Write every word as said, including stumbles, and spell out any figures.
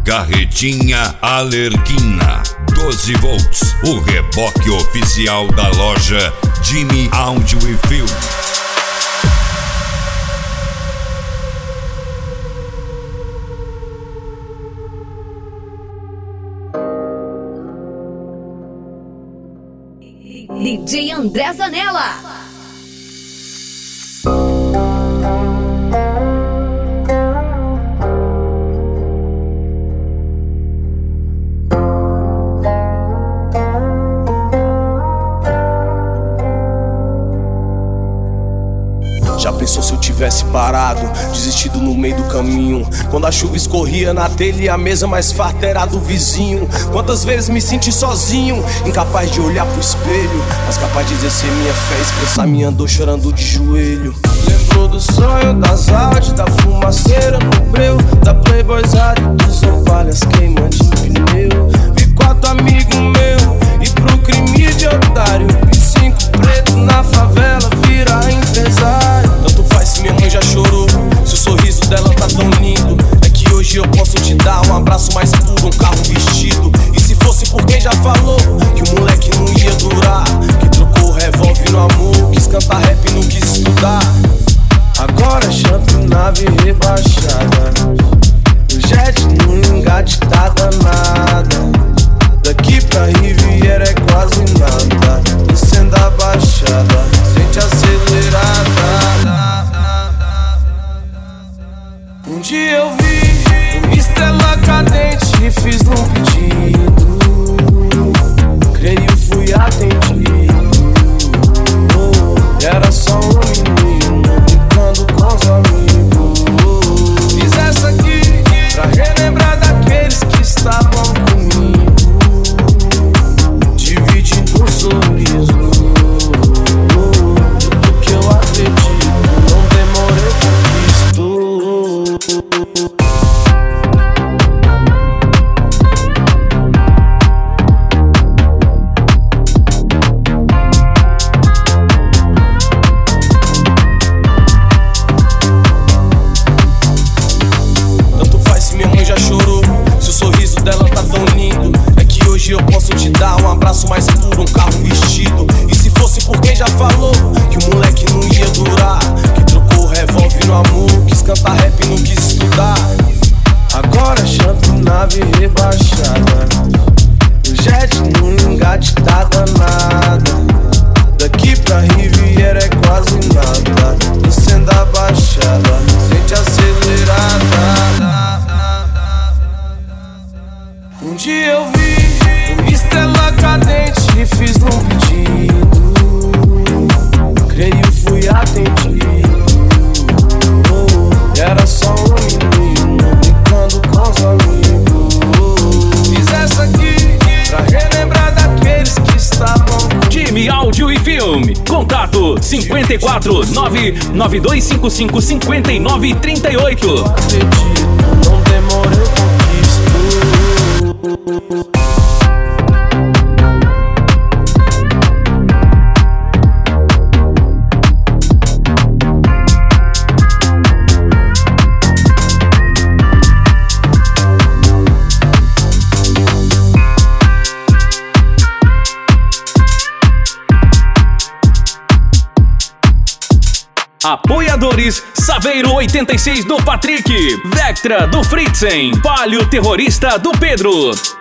Carretinha Alerquina doze volts, o reboque oficial da loja Jimmy Audio e Film. D J André Zanella. Já pensou se eu tivesse parado, desistido no meio do caminho? Quando a chuva escorria na telha e a mesa mais farta era do vizinho. Quantas vezes me senti sozinho, incapaz de olhar pro espelho, mas capaz de exercer minha fé, expressar minha dor chorando de joelho. Lembrou do sonho, das áudios, da fumaceira no breu, da playboyzada e dos opalhas queimando de pneu. Vi quatro amigos meus e pro crime de otário, vi cinco pretos na favela virar empresário. Tanto faz se minha mãe já chorou, se o sorriso dela tá tão lindo. É que hoje eu posso te dar um abraço mais puro, um carro vestido. E se fosse por quem já falou que o moleque não ia durar, que trocou o revólver no amor, quis cantar rap e não quis estudar. Agora champ nave rebaixada, o jet no engate tá danada. Daqui pra Riviera é quase nada, descendo a baixada, sente acelerada. Um dia eu vi uma estrela cadente e fiz um pedido, creio fui atendido. Era só um menino brincando com os amigos. Fiz essa aqui pra relembrar daqueles que estavam comigo, dividindo um sorriso. Tudo que eu acredito, não demorei por isto. Tanto faz se minha mãe já chorou, se o sorriso dela tá tão lindo. É que hoje eu posso te dar um abraço mais puro, um carro vestido. E se fosse por quem já falou que o moleque não ia durar, que trocou o revólver no amor, quis cantar rap e não quis estudar. Agora champ nave rebaixada, o jet no engate tá danada. Daqui pra Riviera é quase nada, descendo a baixada, sente acelerada. Um dia eu vi uma estrela cadente e fiz um pedido, creio fui atendido. Era só um menino brincando com os amigos. Fiz essa aqui pra relembrar daqueles que estavam comigo. Jimmy Audio e Film. Contato cinco quatro nove nove dois cinco cinco cinco nove três oito. Acredito, não demorei por isto. Apoiadores: Saveiro oitenta e seis do Patrick, Vectra do Fritzen, Palio Terrorista do Pedro.